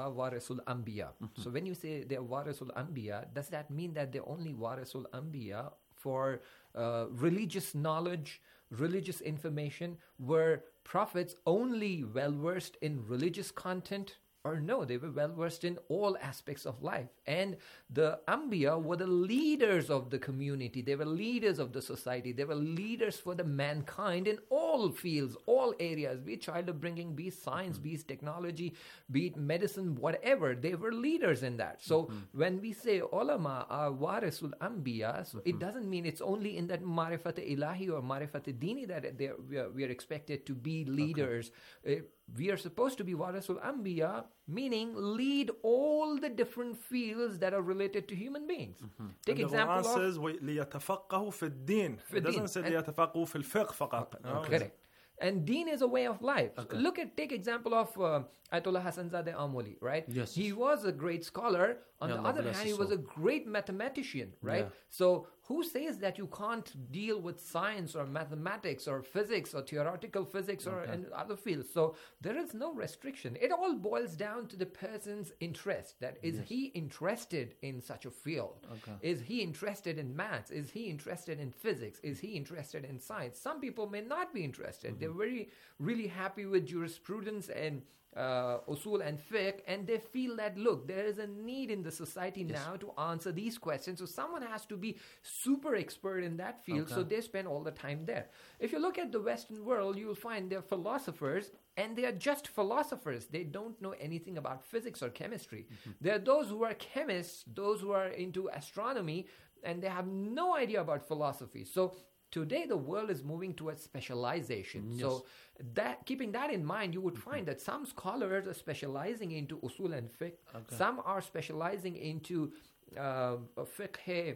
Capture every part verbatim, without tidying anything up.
ulama warasul anbiya. Mm-hmm. So when you say they're warasul anbiya, does that mean that they're only warasul anbiya for uh, religious knowledge, religious information? Were prophets only well versed in religious content? Or no, they were well versed in all aspects of life. And the Anbiya were the leaders of the community. They were leaders of the society. They were leaders for the mankind in all fields, all areas, be it child upbringing, be it science, mm-hmm. be it technology, be it medicine, whatever. They were leaders in that. So mm-hmm. when we say ulama are warisul Anbiya, so mm-hmm. it doesn't mean it's only in that marifat ilahi or marifat dini that they are, we, are, we are expected to be leaders. Okay. Uh, we are supposed to be warasul anbiya, meaning lead all the different fields that are related to human beings. Mm-hmm. Take and example the of... says, لِيَتَفَقَّهُ فِي الدِّينِ. It doesn't say لِيَتَفَقَّهُ فِي الْفِقْهِ فَقَط. Okay. Correct. And deen is a way of life. Okay. Look at, take example of uh, Ayatollah Hasanzadeh Amoli, right? Yes. He was a great scholar. On yeah, the other hand, he was a great mathematician, right? Yeah. So who says that you can't deal with science or mathematics or physics or theoretical physics or okay. and other fields? So there is no restriction. It all boils down to the person's interest. That is yes. he interested in such a field? Okay. Is he interested in maths? Is he interested in physics? Is he interested in science? Some people may not be interested. Mm-hmm. They're very, really happy with jurisprudence and uh, usul and fiqh, and they feel that, look, there is a need in the society yes. now to answer these questions. So someone has to be super expert in that field, okay. so they spend all the time there. If you look at the Western world, you will find they're philosophers, and they are just philosophers. They don't know anything about physics or chemistry. Mm-hmm. There are those who are chemists, those who are into astronomy, and they have no idea about philosophy. So today, the world is moving towards specialization. Yes. So, that keeping that in mind, you would mm-hmm. find that some scholars are specializing into usul and fiqh. Okay. Some are specializing into uh, fiqh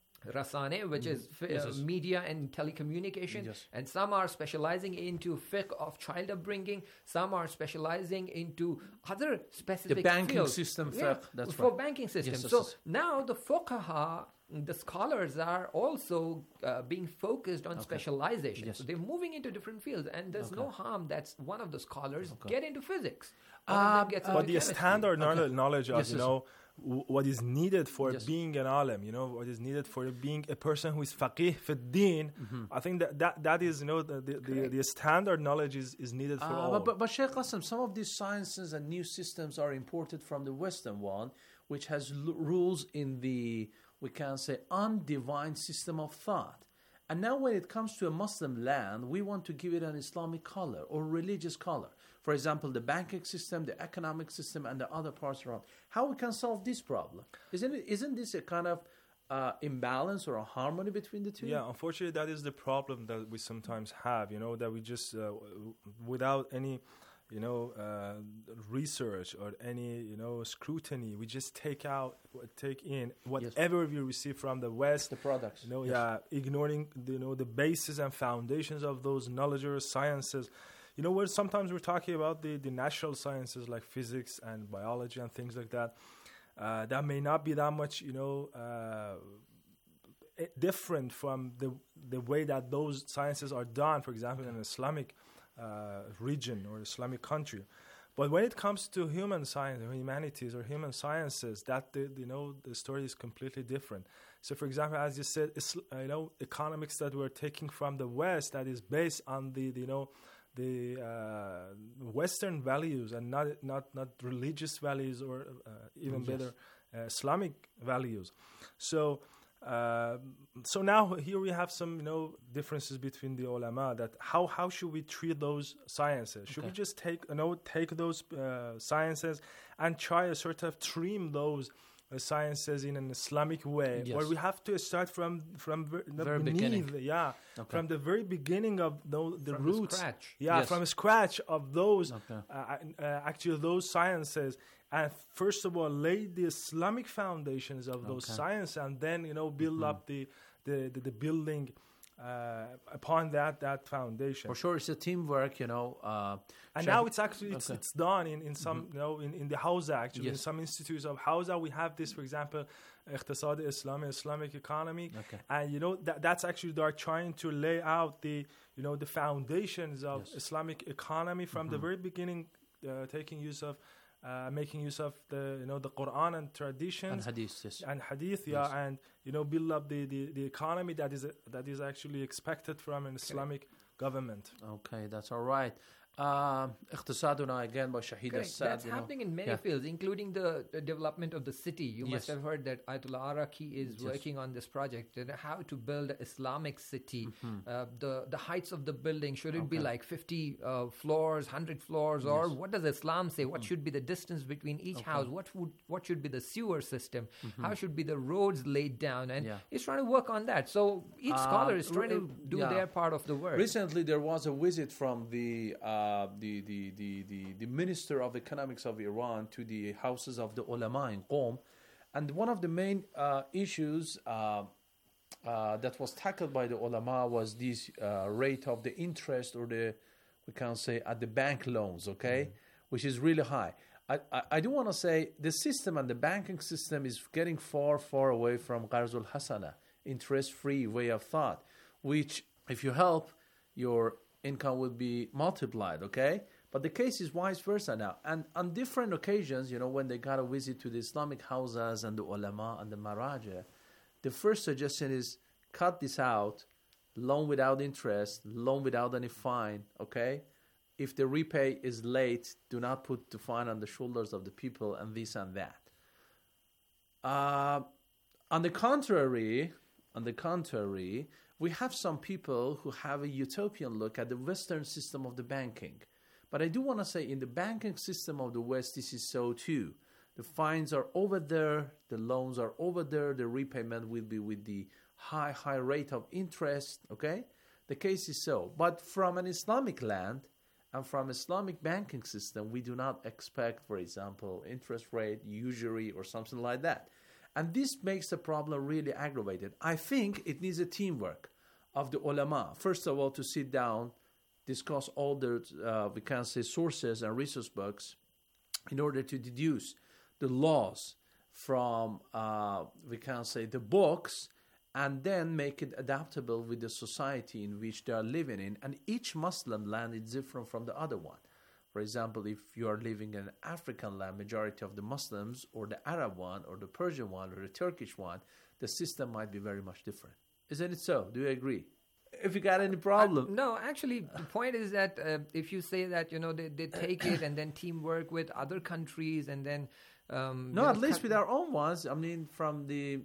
rasane, which mm-hmm. is fi- yes, uh, yes. media and telecommunication. Yes. And some are specializing into fiqh of child upbringing. Some are specializing into other specific the banking fields. system yeah, fiqh. That's for right. banking system. Yes, yes, so yes. now the fuqaha, the scholars are also uh, being focused on okay. specialization. Yes. So they're moving into different fields, and there's okay. no harm that one of the scholars okay. get into physics. Uh, but the chemistry. standard okay. knowledge of, yes, you know, w- what is needed for yes. being an alim, you know, what is needed for being a person who is faqih fi din, mm-hmm. I think that, that that is, you know, the the, the, the standard knowledge is, is needed for uh, all. But, but, but Sheikh Qasim, some of these sciences and new systems are imported from the Western one, which has l- rules in the, we can say, undivine system of thought. And now when it comes to a Muslim land, we want to give it an Islamic color or religious color. For example, the banking system, the economic system, and the other parts around. How we can solve this problem? Isn't it, isn't this a kind of uh, imbalance or a harmony between the two? Yeah, unfortunately, that is the problem that we sometimes have, you know, that we just, uh, without any, you know, uh, research or any, you know, scrutiny, we just take out, take in whatever yes. we receive from the West. The products. You know, yes. yeah, ignoring, the, you know, the basis and foundations of those knowledge or sciences. You know, where sometimes we're talking about the, the natural sciences like physics and biology and things like that. Uh, that may not be that much, you know, uh, different from the the way that those sciences are done, for example, in an Islamic uh, region or Islamic country. But when it comes to human science, or humanities, or human sciences, that the, you know the story is completely different. So, for example, as you said, you know, economics that we're taking from the West, that is based on the, the you know. the uh, Western values and not not not religious values or uh, even yes. better uh, Islamic values. So uh, so now here we have some you know differences between the ulama. That how how should we treat those sciences? Should okay. we just take you know take those uh, sciences and try to sort of trim those Uh, sciences in an Islamic way, yes. where we have to start from from ver- the very beneath, beginning. yeah, okay. from the very beginning of those, the from roots, the scratch. yeah, yes. from scratch of those, okay. uh, uh, actually those sciences, and first of all lay the Islamic foundations of those okay. sciences, and then you know build mm-hmm. up the the the, the building. Uh, upon that that foundation. For sure, it's a teamwork, you know. Uh, and Sheikh, now it's actually it's, okay. it's done in, in some mm-hmm. you know in, in the Hausa actually yes. in some institutes of Hausa we have this, for example, Iqtisad Islam, Islamic economy, okay. and you know that that's actually they're trying to lay out the you know the foundations of yes. Islamic economy from mm-hmm. the very beginning, uh, taking use of uh, making use of the you know the Quran and traditions And hadith, yes. and hadith, yeah, Yes. and you know build up the, the, the economy that is that is actually expected from an Islamic government. Okay, that's all right. Um, اقتصادنا again by Shahid Correct. Assad. That's you know. happening in many Yeah. fields, including the, the development of the city. You must Yes. have heard that Ayatollah Araki is Yes. working on this project, and how to build an Islamic city. Mhm. Uh, the the heights of the building, should it be Okay. like fifty uh, floors, one hundred floors, or Yes. what does Islam say? What should be the distance between each Okay. house? What would what should be the sewer system? How should be the roads laid down? And Yeah. he's trying to work on that. So each Uh, scholar is trying to re- do yeah. their part of the work. Recently, there was a visit from the uh, the, the, the, the the Minister of Economics of Iran to the houses of the ulama in Qom, and one of the main uh, issues uh, uh, that was tackled by the ulama was this uh, rate of the interest, or the, we can say, at the bank loans, okay, which is really high. I, I, I do want to say the system and the banking system is getting far, far away from Qarzul Hasana, interest-free way of thought, which, if you help, your income will be multiplied, okay? But the case is vice versa now. And on different occasions, you know, when they got a visit to the Islamic houses and the ulama and the maraja, the first suggestion is cut this out, loan without interest, loan without any fine, okay? If the repay is late, do not put the fine on the shoulders of the people, and this and that. Uh, on the contrary, on the contrary, we have some people who have a utopian look at the Western system of the banking. But I do want to say, in the banking system of the West, this is so too. The fines are over there, the loans are over there, the repayment will be with the high, high rate of interest, okay? The case is so. But from an Islamic land and from Islamic banking system, we do not expect, for example, interest rate, usury, or something like that. And this makes the problem really aggravated. I think it needs a teamwork of the ulama. First of all, to sit down, discuss all the, uh, we can say, sources and resource books in order to deduce the laws from, uh, we can say, the books, and then make it adaptable with the society in which they are living in. And each Muslim land is different from the other one. For example, if you are living in an African land, majority of the Muslims, or the Arab one, or the Persian one, or the Turkish one, the system might be very much different. Isn't it so? Do you agree? If you got any problem. Uh, no, actually, the point is that uh, if you say that, you know, they, they take it and then teamwork with other countries and then... Um, no, you know, at least co- with our own ones. I mean, from the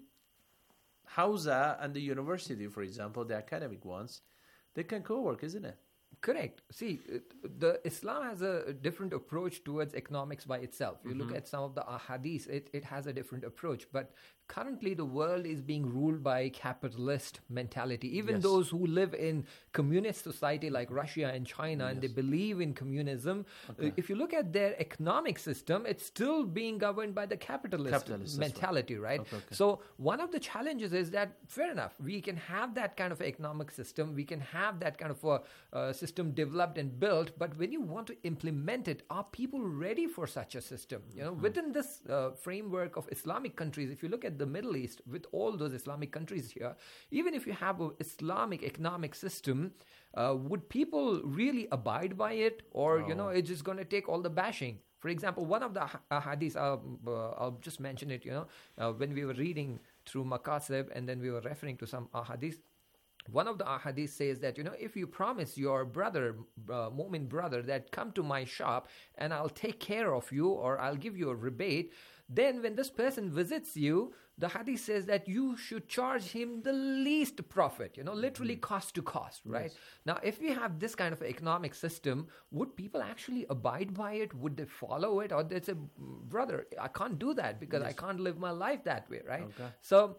Hausa and the university, for example, the academic ones, they can co-work, isn't it? Correct. See, it- the Islam has a different approach towards economics by itself. You look at some of the ahadith, it, it has a different approach. But currently the world is being ruled by capitalist mentality. Even Yes. those who live in communist society like Russia and China, and they Yes. believe in communism, Okay. uh, if you look at their economic system, it's still being governed by the capitalist, Capitalist, that's right. mentality, right? Okay, okay. So one of the challenges is that, fair enough, we can have that kind of economic system, we can have that kind of a uh, system developed and built, but when you want to implement it, are people ready for such a system? You know, within this uh, framework of Islamic countries, if you look at the Middle East, with all those Islamic countries here, even if you have an Islamic economic system, uh, would people really abide by it? Or, you know, it's just going to take all the bashing? For example, one of the ha- hadiths, uh, uh, I'll just mention it, you know, uh, when we were reading through Makasib and then we were referring to some ahadith, one of the ahadith says that, you know, if you promise your brother, uh, Mu'min brother, that come to my shop and I'll take care of you or I'll give you a rebate, then when this person visits you, the hadith says that you should charge him the least profit, you know, literally cost to cost, right? Yes. Now, if we have this kind of economic system, would people actually abide by it? Would they follow it? Or they say, brother, I can't do that because I Yes. can't live my life that way, right? Okay. So,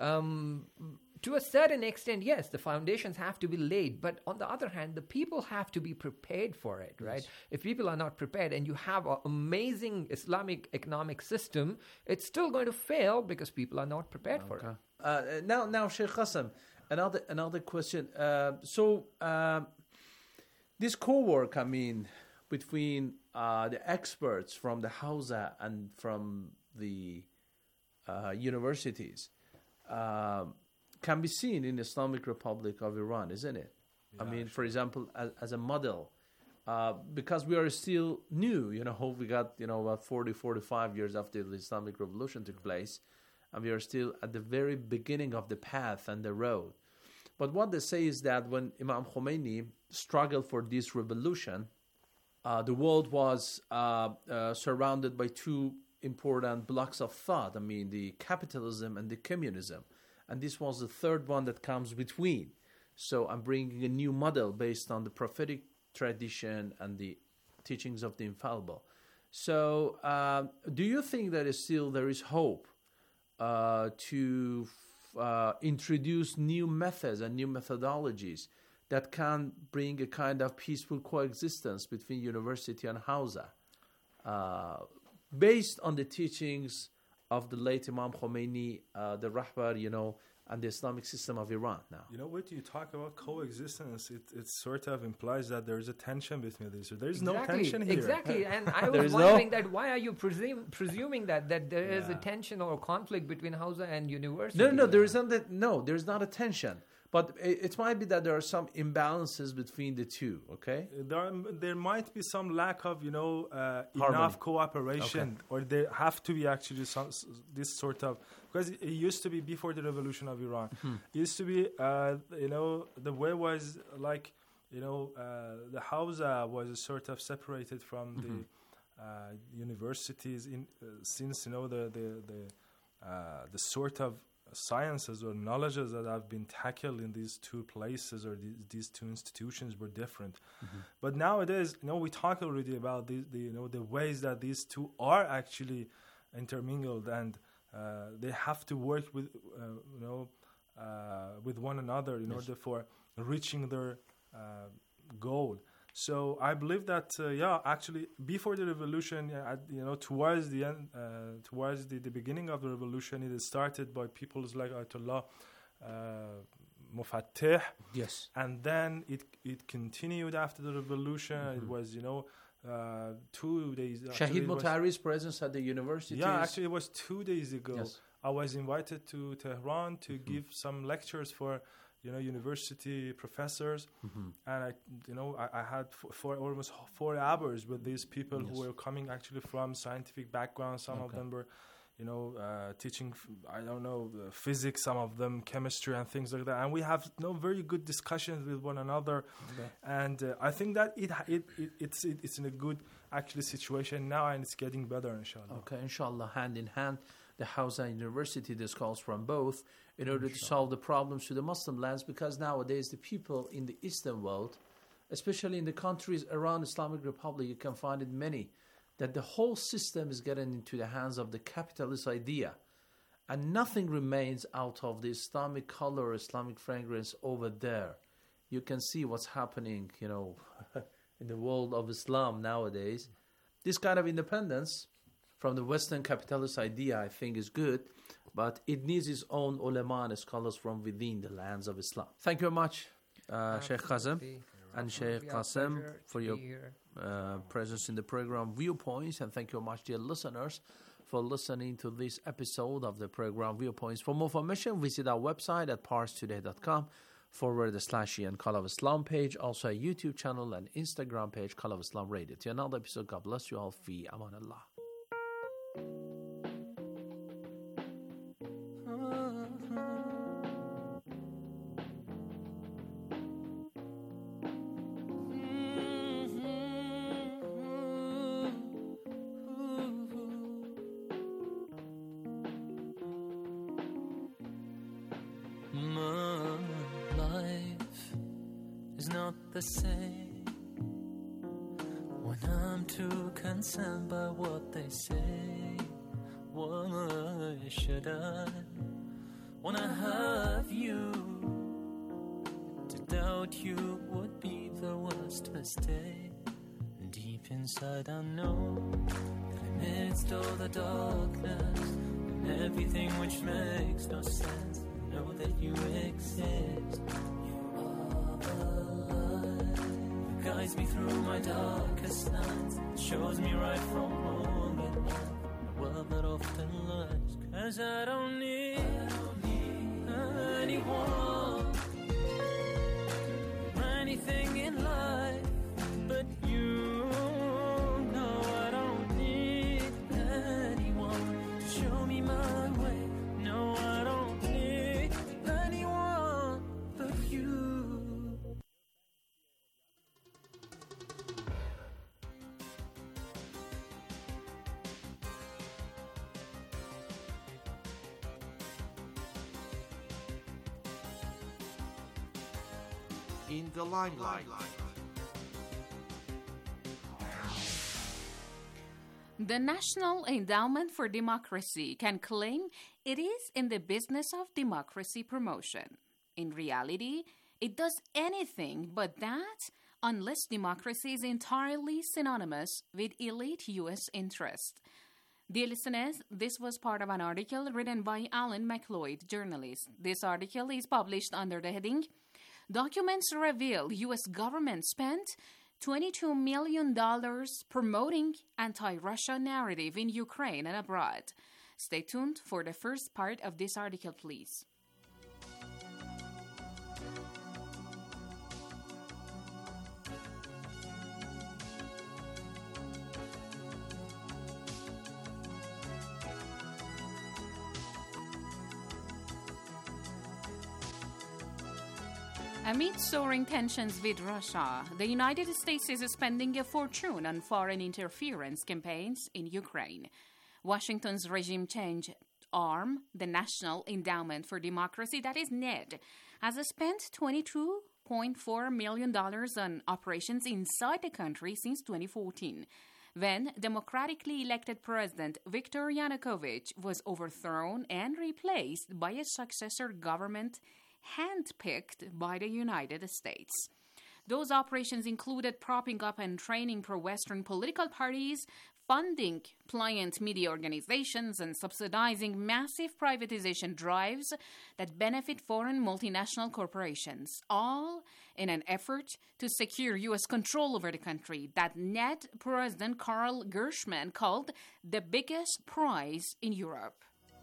um, to a certain extent, yes, the foundations have to be laid. But on the other hand, the people have to be prepared for it, right? Yes. If people are not prepared and you have an amazing Islamic economic system, it's still going to fail because people are not prepared for it. Okay. Uh, now, now, Sheikh Qasim, another another question. Uh, so, um, this co-work, I mean, between uh, the experts from the Hausa and from the uh, universities, um, can be seen in the Islamic Republic of Iran, isn't it? I Yeah, mean, for example, as, as a model uh, because we are still new. You know, we got, you know, about forty, forty-five years after the Islamic Revolution took place, and we are still at the very beginning of the path and the road. But what they say is that when Imam Khomeini struggled for this revolution, uh, the world was uh, uh, surrounded by two important blocks of thought. I mean, the capitalism and the communism. And this was the third one that comes between. So I'm bringing a new model based on the prophetic tradition and the teachings of the infallible. So uh, do you think that is still there is hope uh, to uh, introduce new methods and new methodologies that can bring a kind of peaceful coexistence between university and Hausa, uh, based on the teachings of the late Imam Khomeini, uh, the Rahbar, you know, and the Islamic system of Iran now? You know, when you talk about coexistence, it, it sort of implies that there is a tension between these. So there is exactly, no tension here. Exactly, and I There was is wondering no- that why are you presum- presuming that that there is a Yeah. tension or conflict between Hausa and university? No, no, there is not. That, no, there is not a tension. But it, it might be that there are some imbalances between the two. Okay. There, are, there might be some lack of, you know, uh, Harmony. enough cooperation, or there have to be actually some s- this sort of, because it, it used to be before the revolution of Iran. It used to be, uh, you know, the way was like, you know, uh, the Hausa was sort of separated from the uh, universities in uh, since you know the the the, uh, the sort of sciences or knowledges that have been tackled in these two places or these, these two institutions were different. Mm-hmm. But nowadays, you know, we talk already about the, the you know the ways that these two are actually intermingled, and uh, they have to work with uh, you know uh, with one another in yes. order for reaching their uh, goal. So I believe that uh, yeah, actually, before the revolution, uh, at, you know, towards the end, uh, towards the, the beginning of the revolution, it started by peoples like Ayatollah uh, Mufatteh. Yes. And then it it continued after the revolution. Mm-hmm. It was, you know, uh, two days. Shahid Mutahari's presence at the university. Yeah, actually, it was two days ago. Yes. I was invited to Tehran to Mm-hmm. give some lectures for, you know, university professors, mm-hmm. and I, you know, I, I had f- for almost four hours with these people yes. who were coming actually from scientific backgrounds. Some okay. of them were, you know, uh, teaching, f- I don't know, uh, physics. Some of them chemistry and things like that. And we have, you know, very good discussions with one another. Okay. And uh, I think that it, it, it it's it, it's in a good actually situation now, and it's getting better, inshallah. Okay, inshallah, hand in hand. The Hausa University, this calls from both, in order to solve the problems to the Muslim lands, because nowadays the people in the Eastern world, especially in the countries around Islamic Republic, you can find it many, that the whole system is getting into the hands of the capitalist idea, and nothing remains out of the Islamic color, Islamic fragrance over there. You can see what's happening, you know, in the world of Islam nowadays. This kind of independence from the Western capitalist idea, I think, is good, but it needs its own ulama and scholars from within the lands of Islam. Thank you very much, uh, Sheikh Kazem and Sheikh Qasim, for your uh, presence in the program Viewpoints, and thank you very much, dear listeners, for listening to this episode of the program Viewpoints. For more information, visit our website at pars today dot com forward slash and Call of Islam page, also a YouTube channel and Instagram page, Call of Islam Radio. To another episode, God bless you all. Fi aman Allah. My life is not the same when I'm too concerned by what they say. Why should I, when I have you, to doubt you would be the worst mistake. Deep inside I know that amidst all the darkness and everything which makes no sense, know that you exist. You are the light that guides me through my darkest nights, shows me right from wrong at night, the world that often lies. Cause I don't need, I don't need anyone or anything in life but you. in the limelight. The National Endowment for Democracy can claim it is in the business of democracy promotion. In reality, it does anything but that unless democracy is entirely synonymous with elite U S interest. Dear listeners, this was part of an article written by Alan McLeod, journalist. This article is published under the heading, Documents Reveal U S Government Spent twenty-two million dollars promoting anti-Russia narrative in Ukraine and abroad. Stay tuned for the first part of this article, please. Amid soaring tensions with Russia, the United States is spending a fortune on foreign interference campaigns in Ukraine. Washington's regime change arm, the National Endowment for Democracy, that is N E D, has spent twenty-two point four million dollars on operations inside the country since twenty fourteen, when democratically elected President Viktor Yanukovych was overthrown and replaced by a successor government handpicked by the United States. Those operations included propping up and training pro-Western political parties, funding pliant media organizations, and subsidizing massive privatization drives that benefit foreign multinational corporations, all in an effort to secure U S control over the country that N E D President Karl Gershman called the biggest prize in Europe.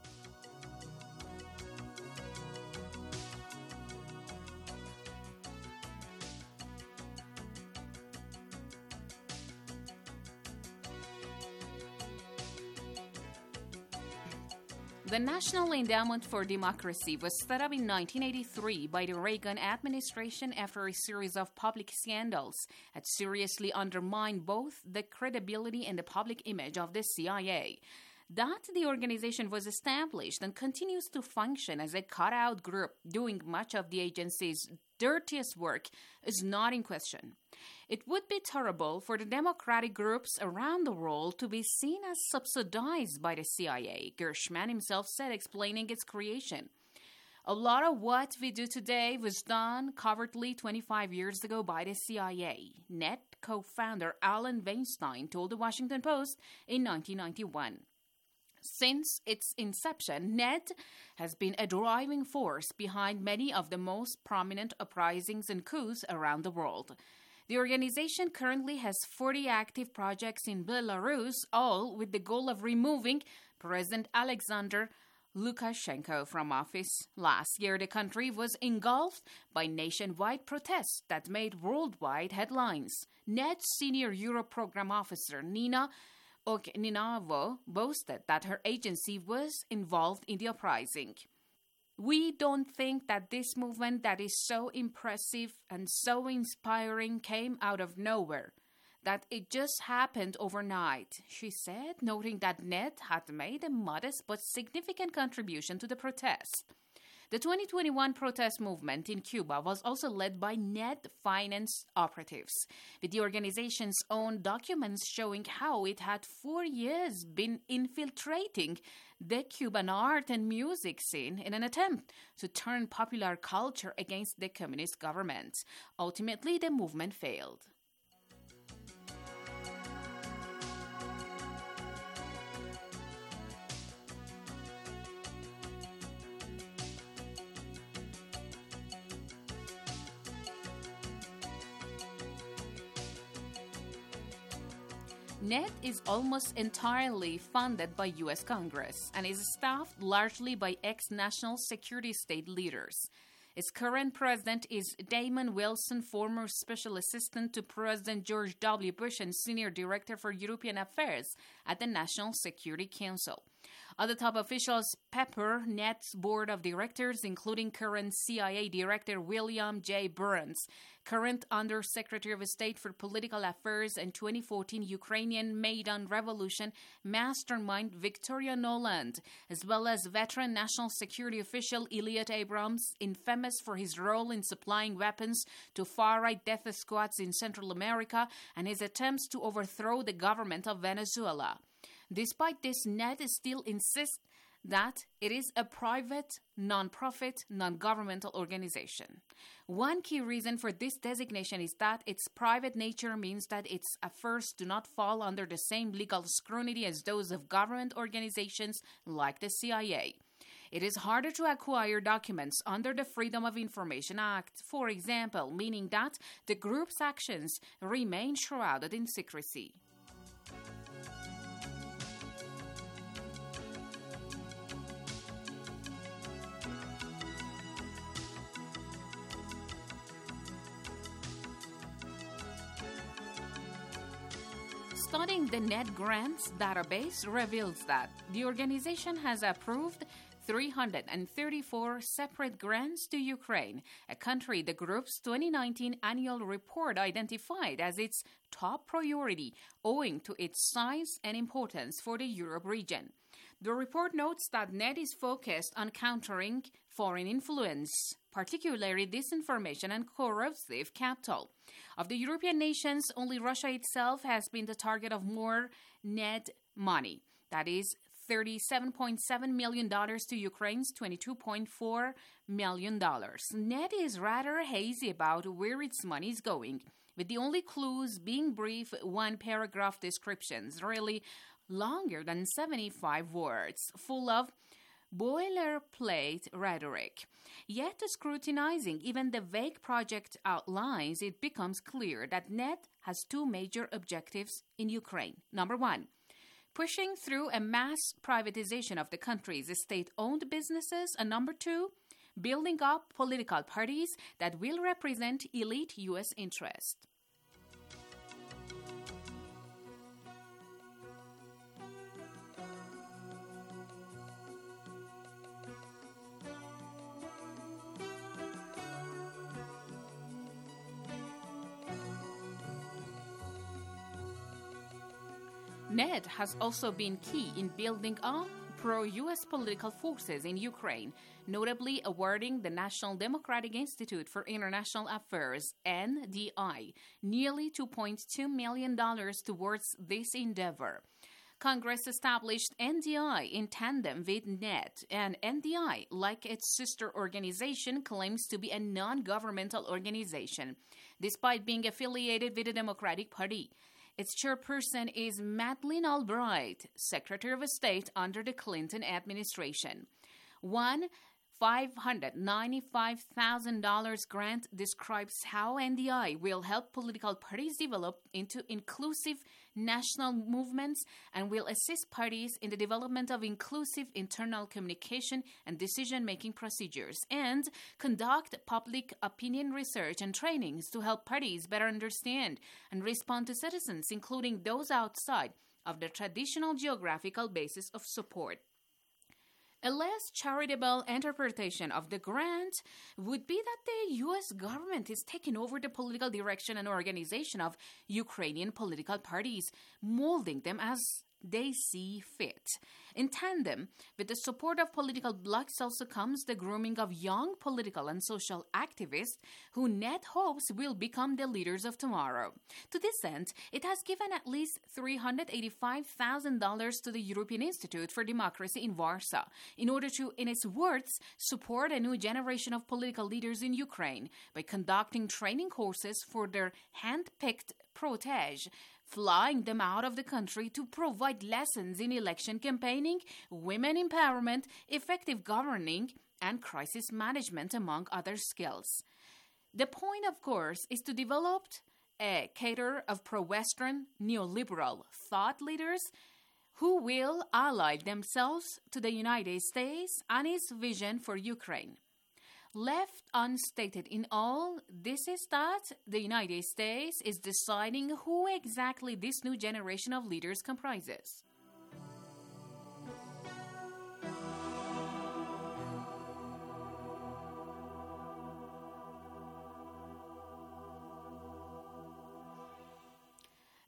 The National Endowment for Democracy was set up in nineteen eighty-three by the Reagan administration after a series of public scandals had seriously undermined both the credibility and the public image of the C I A. That the organization was established and continues to function as a cutout group doing much of the agency's dirtiest work is not in question. It would be terrible for the democratic groups around the world to be seen as subsidized by the C I A, Gershman himself said, explaining its creation. A lot of what we do today was done covertly twenty-five years ago by the C I A, N E D co-founder Alan Weinstein told the Washington Post in nineteen ninety-one. Since its inception, N E D has been a driving force behind many of the most prominent uprisings and coups around the world. The organization currently has forty active projects in Belarus, all with the goal of removing President Alexander Lukashenko from office. Last year, the country was engulfed by nationwide protests that made worldwide headlines. N E D Senior Europe Program Officer Nina Ogninavo boasted that her agency was involved in the uprising. We don't think that this movement that is so impressive and so inspiring came out of nowhere, that it just happened overnight, she said, noting that N E D had made a modest but significant contribution to the protests. The twenty twenty-one protest movement in Cuba was also led by N E D finance operatives, with the organization's own documents showing how it had for years been infiltrating the Cuban art and music scene in an attempt to turn popular culture against the communist government. Ultimately, the movement failed. N E D is almost entirely funded by U S Congress and is staffed largely by ex-national security state leaders. Its current president is Damon Wilson, former special assistant to President George W. Bush and senior director for European affairs at the National Security Council. Other top officials pepper Net's board of directors, including current C I A Director William J. Burns, current Undersecretary of State for Political Affairs and twenty fourteen Ukrainian Maidan Revolution mastermind Victoria Nuland, as well as veteran national security official Elliot Abrams, infamous for his role in supplying weapons to far-right death squads in Central America and his attempts to overthrow the government of Venezuela. Despite this, Net still insists that it is a private, non-profit, non-governmental organization. One key reason for this designation is that its private nature means that its affairs do not fall under the same legal scrutiny as those of government organizations like the C I A. It is harder to acquire documents under the Freedom of Information Act, for example, meaning that the group's actions remain shrouded in secrecy. Studying the Net Grants database reveals that the organization has approved three hundred thirty-four separate grants to Ukraine, a country the group's twenty nineteen annual report identified as its top priority, owing to its size and importance for the Europe region. The report notes that Net is focused on countering foreign influence, particularly disinformation and corrosive capital. Of the European nations, only Russia itself has been the target of more Net money. That is thirty-seven point seven million dollars to Ukraine's twenty-two point four million dollars. Net is rather hazy about where its money is going, with the only clues being brief one-paragraph descriptions, really longer than seventy-five words, full of boilerplate rhetoric. Yet, scrutinizing even the vague project outlines, it becomes clear that Net has two major objectives in Ukraine. Number one, pushing through a mass privatization of the country's state-owned businesses, and number two, building up political parties that will represent elite U S interests. Net has also been key in building up pro-U S political forces in Ukraine, notably awarding the National Democratic Institute for International Affairs, N D I, nearly two point two million dollars towards this endeavor. Congress established N D I in tandem with Net, and N D I, like its sister organization, claims to be a non-governmental organization, despite being affiliated with the Democratic Party. Its chairperson is Madeleine Albright, Secretary of State under the Clinton administration. One five hundred ninety-five thousand dollars grant describes how N D I will help political parties develop into inclusive national movements and will assist parties in the development of inclusive internal communication and decision-making procedures, and conduct public opinion research and trainings to help parties better understand and respond to citizens, including those outside of the traditional geographical basis of support. A less charitable interpretation of the grant would be that the U S government is taking over the political direction and organization of Ukrainian political parties, molding them as they see fit. In tandem with the support of political blocs also comes the grooming of young political and social activists who Net hopes will become the leaders of tomorrow. To this end, it has given at least three hundred eighty-five thousand dollars to the European Institute for Democracy in Warsaw in order to, in its words, support a new generation of political leaders in Ukraine by conducting training courses for their hand-picked protege, flying them out of the country to provide lessons in election campaigning, women empowerment, effective governing, and crisis management, among other skills. The point, of course, is to develop a cadre of pro-Western, neoliberal thought leaders who will ally themselves to the United States and its vision for Ukraine. Left unstated in all, this is that the United States is deciding who exactly this new generation of leaders comprises.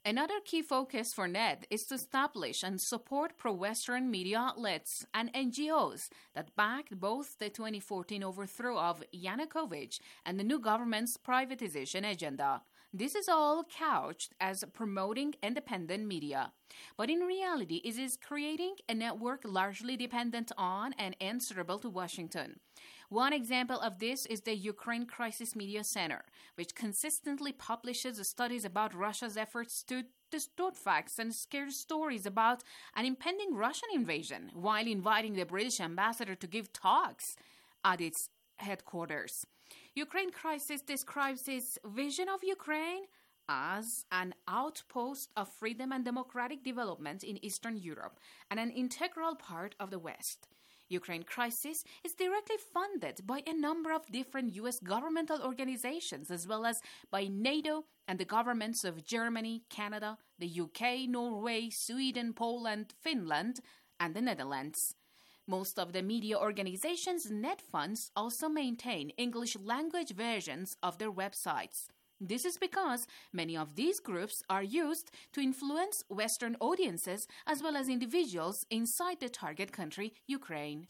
Another key focus for N E D is to establish and support pro-Western media outlets and N G Os that backed both the twenty fourteen overthrow of Yanukovych and the new government's privatization agenda. This is all couched as promoting independent media. But in reality, it is creating a network largely dependent on and answerable to Washington. One example of this is the Ukraine Crisis Media Center, which consistently publishes studies about Russia's efforts to distort facts and scare stories about an impending Russian invasion, while inviting the British ambassador to give talks at its headquarters. Ukraine Crisis describes its vision of Ukraine as an outpost of freedom and democratic development in Eastern Europe and an integral part of the West. Ukraine Crisis is directly funded by a number of different U S governmental organizations, as well as by NATO and the governments of Germany, Canada, the U K, Norway, Sweden, Poland, Finland, and the Netherlands. Most of the media organizations' net funds also maintain English language versions of their websites. This is because many of these groups are used to influence Western audiences as well as individuals inside the target country, Ukraine.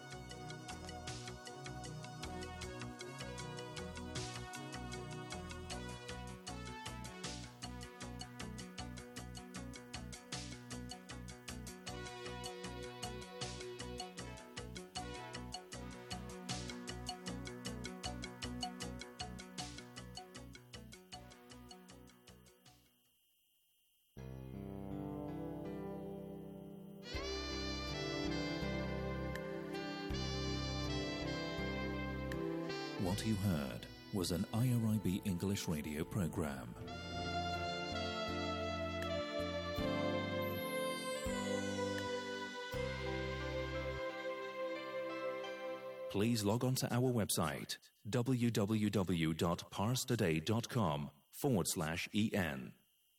What you heard was an I R I B English radio program. Please log on to our website www.parstoday.com forward slash en.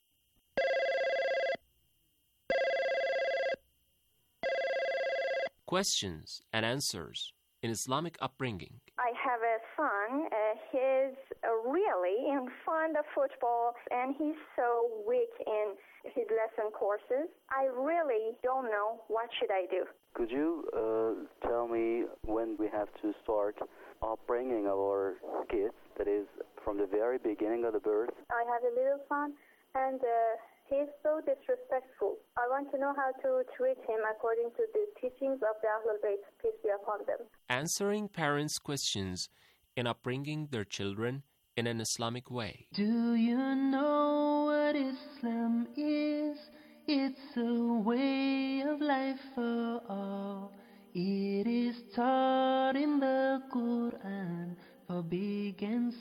Questions and answers in Islamic upbringing. I have a son. Uh, he's uh, really in fond of football, and he's so weak in his lesson courses. I really don't know what should I do. Could you uh, tell me when we have to start upbringing our kids, that is, from the very beginning of the birth? I have a little son, and uh, he's so disrespectful. I want to know how to treat him according to the teachings of the Ahlul Bayt, peace be upon them. Answering parents' questions in upbringing their children in an Islamic way. Do you know what Islam is? It's a way of life for all. It is taught in the Quran for big and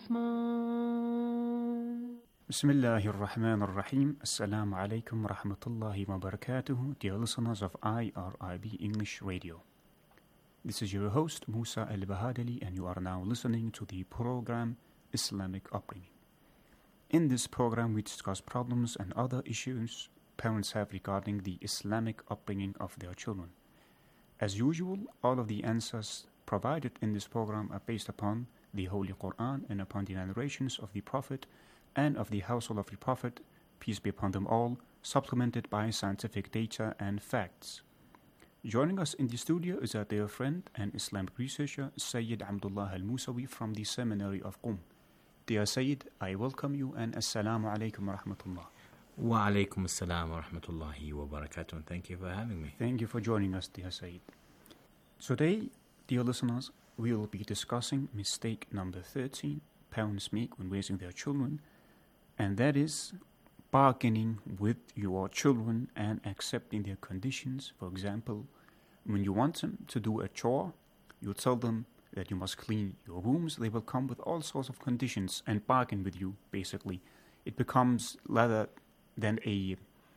small. Bismillahir Rahmanir Rahim. Assalamu alaikum wa rahmatullahi wa barakatuh, dear listeners of I R I B English Radio. This is your host, Musa Al-Bahadali, and you are now listening to the program Islamic Upbringing. In this program, we discuss problems and other issues parents have regarding the Islamic upbringing of their children. As usual, all of the answers provided in this program are based upon the Holy Quran and upon the narrations of the Prophet and of the household of the Prophet, peace be upon them all, supplemented by scientific data and facts. Joining us in the studio is our dear friend and Islamic researcher, Sayyid Abdullah Al-Musawi from the Seminary of Qum. Dear Sayyid, I welcome you and Assalamu alaikum wa rahmatullah. Wa alaikum assalam wa rahmatullahi wa barakatuh, and thank you for having me. Thank you for joining us, dear Sayyid. Today, dear listeners, we will be discussing mistake number thirteen parents make when raising their children, and that is bargaining with your children and accepting their conditions. For example, when you want them to do a chore, you tell them that you must clean your rooms. They will come with all sorts of conditions and bargain with you, basically. It becomes, rather than a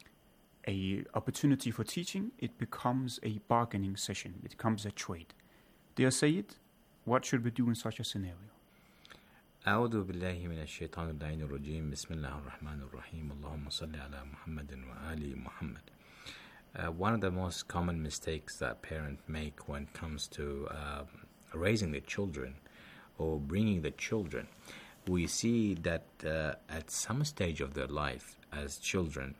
a opportunity for teaching, it becomes a bargaining session. It becomes a trade. Dear Sayyid, what should we do in such a scenario? أعوذ بالله من الشيطان اللعين الرجيم بسم الله الرحمن الرحيم اللهم صل على محمد وآل محمد. Uh, one of the most common mistakes that parents make when it comes to uh, raising the children or bringing the children, we see that uh, at some stage of their life, as children,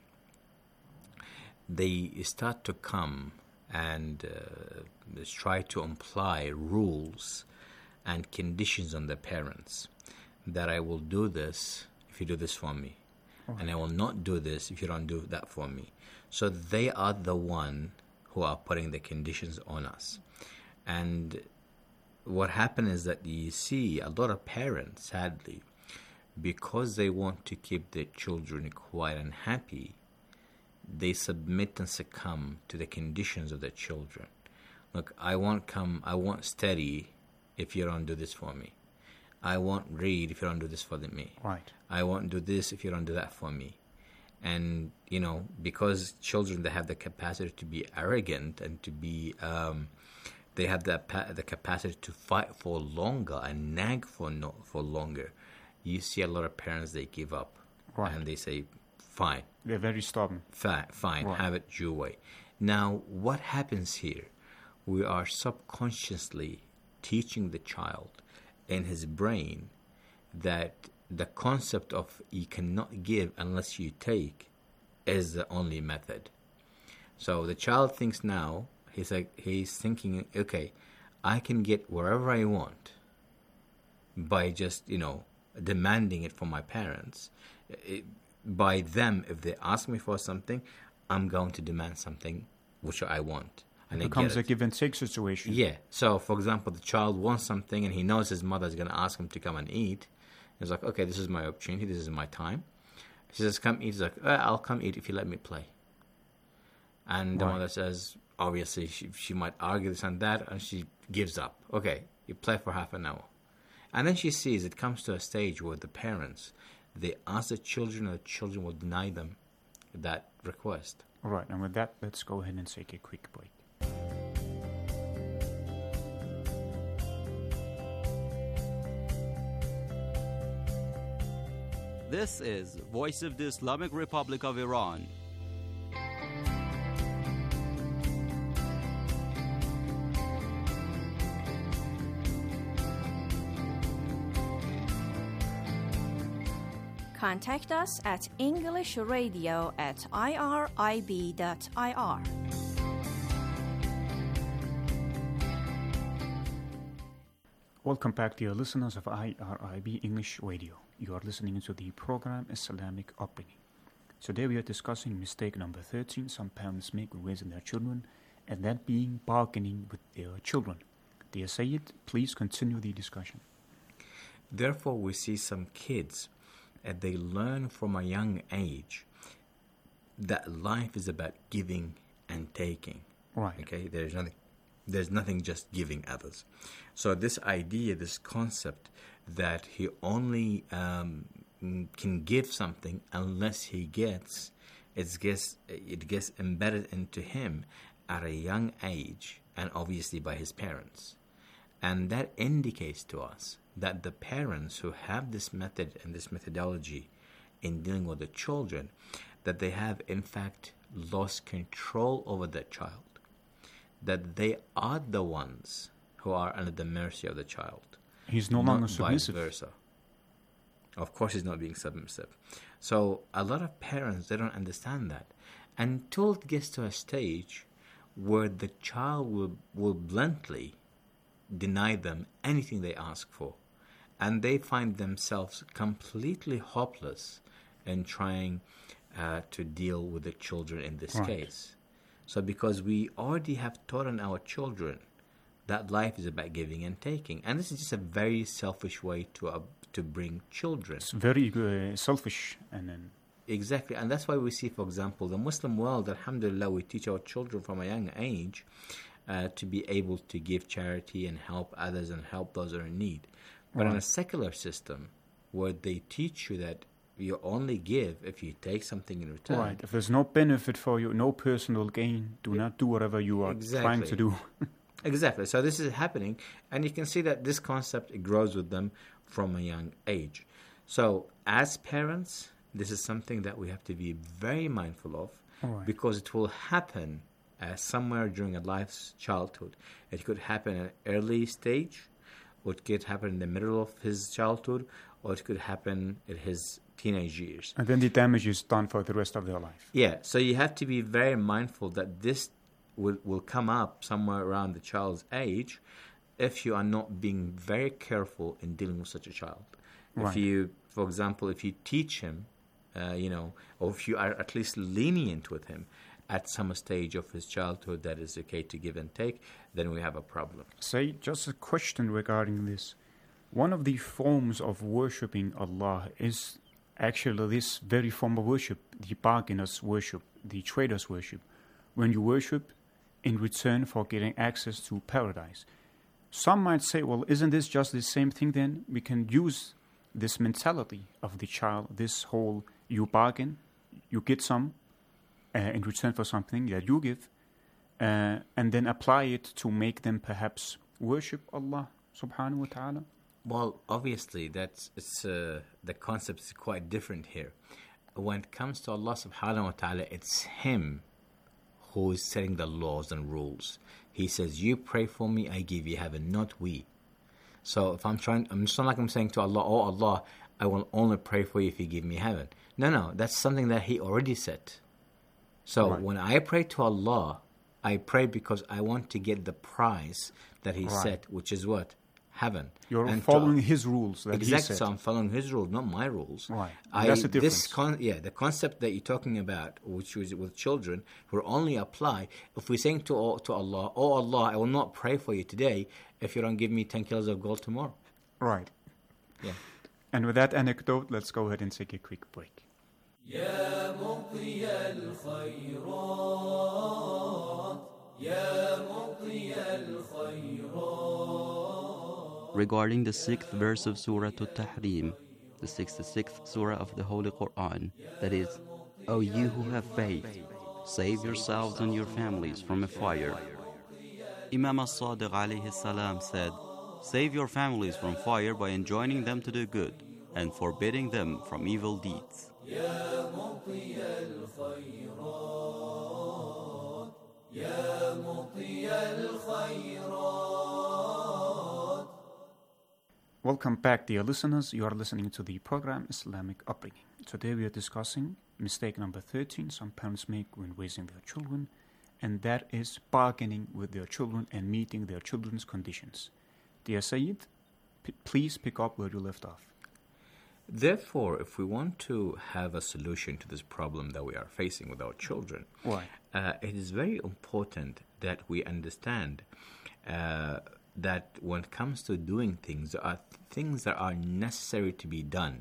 they start to come and uh, try to imply rules and conditions on the parents, that I will do this if you do this for me, oh. and I will not do this if you don't do that for me. So they are the one who are putting the conditions on us. And what happened is that you see a lot of parents, sadly, because they want to keep their children quiet and happy, they submit and succumb to the conditions of their children. Look, I won't come, I won't study if you don't do this for me. I won't read if you don't do this for me. Right. I won't do this if you don't do that for me. And, you know, because children, they have the capacity to be arrogant and to be, um, they have the, the capacity to fight for longer and nag for no, for longer. You see a lot of parents, they give up. Right. And they say, fine. They're very stubborn. Fine, fine, right. have it your way. Now, what happens here? We are subconsciously teaching the child in his brain that the concept of you cannot give unless you take is the only method. So the child thinks now, he's like, he's thinking, okay, I can get wherever I want by just, you know, demanding it from my parents. It, by them, if they ask me for something, I'm going to demand something which I want. And it becomes a give and take situation. Yeah. So, for example, the child wants something and he knows his mother is going to ask him to come and eat. He's like, okay, this is my opportunity. This is my time. She says, come eat. He's like, eh, I'll come eat if you let me play. And the right. mother says, obviously, she, she might argue this and that, and she gives up. Okay, you play for half an hour. And then she sees it comes to a stage where the parents, they ask the children, and the children will deny them that request. All right, and with that, let's go ahead and take a quick break. This is Voice of the Islamic Republic of Iran. Contact us at englishradio at irib dot I R. Welcome back, dear listeners of I R I B English Radio. You are listening to the program Islamic Upbringing. Today we are discussing mistake number thirteen some parents make when raising their children, and that being bargaining with their children. Dear Sayyid, please continue the discussion. Therefore, we see some kids, and they learn from a young age that life is about giving and taking. Right. Okay, there's nothing, there's nothing just giving others. So this idea, this concept that he only um, can give something unless he gets, it gets, it gets embedded into him at a young age, and obviously by his parents. And that indicates to us that the parents who have this method and this methodology in dealing with the children, that they have in fact lost control over their child, that they are the ones who are under the mercy of the child. He's no longer submissive. Vice versa. Of course he's not being submissive. So a lot of parents, they don't understand that until it gets to a stage where the child will, will bluntly deny them anything they ask for. And they find themselves completely hopeless in trying uh, to deal with the children in this right. case. So because we already have taught in our children that life is about giving and taking. And this is just a very selfish way to uh, to bring children. It's very uh, selfish. and then Exactly. And that's why we see, for example, the Muslim world, alhamdulillah, we teach our children from a young age uh, to be able to give charity and help others and help those who are in need. But right. in a secular system where they teach you that you only give if you take something in return. Right. If there's no benefit for you, no personal gain, do not do whatever you are exactly. trying to do. Exactly. So this is happening, and you can see that this concept, it grows with them from a young age. So as parents, this is something that we have to be very mindful of, right. because it will happen uh, somewhere during a life's childhood. It could happen at an early stage, or it could happen in the middle of his childhood, or it could happen at his teenage years. And then the damage is done for the rest of their life. Yeah, so you have to be very mindful that this will, will come up somewhere around the child's age if you are not being very careful in dealing with such a child. Right. If you, for example, if you teach him, uh, you know, or if you are at least lenient with him at some stage of his childhood that is okay to give and take, then we have a problem. Say, just a question regarding this. One of the forms of worshipping Allah is actually this very form of worship, the bargainers worship, the traders worship. When you worship in return for getting access to paradise. Some might say, well, isn't this just the same thing then? We can use this mentality of the child, this whole you bargain, you get some uh, in return for something that you give, uh, and then apply it to make them perhaps worship Allah subhanahu wa ta'ala. Well, obviously, that's it's uh, the concept is quite different here. When it comes to Allah subhanahu wa ta'ala, it's Him who is setting the laws and rules. He says, you pray for me, I give you heaven, not we. So if I'm trying, I'm just not like I'm saying to Allah, oh Allah, I will only pray for you if you give me heaven. No, no, that's something that He already said. So Right. when I pray to Allah, I pray because I want to get the prize that He Right. set, which is what? Heaven. You're And to- following His rules that Exactly. He said. So I'm following His rules, not my rules. Right. I, That's the This difference. con- yeah, the concept that you're talking about, which was with children, will only apply if we're saying to all, to Allah, "Oh Allah, I will not pray for you today if you don't give me ten kilos of gold tomorrow." Right. Yeah. And with that anecdote, let's go ahead and take a quick break. يا مطي الخيرات يا مطي الخيرات. Regarding the sixth verse of Surah At-Tahrim, the sixty-sixth Surah of the Holy Quran, that is, O you who have faith, save yourselves and your families from a fire. Imam as-Sadiq alayhi salam said, save your families from fire by enjoining them to do good and forbidding them from evil deeds. يا مطي الخيرات يا مطي الخيرات. Welcome back, dear listeners. You are listening to the program Islamic Upbringing. Today we are discussing mistake number thirteen some parents make when raising their children, and that is bargaining with their children and meeting their children's conditions. Dear Sayyid, p- please pick up where you left off. Therefore, if we want to have a solution to this problem that we are facing with our children, Right. uh, it is very important that we understand uh, that when it comes to doing things, there are things that are necessary to be done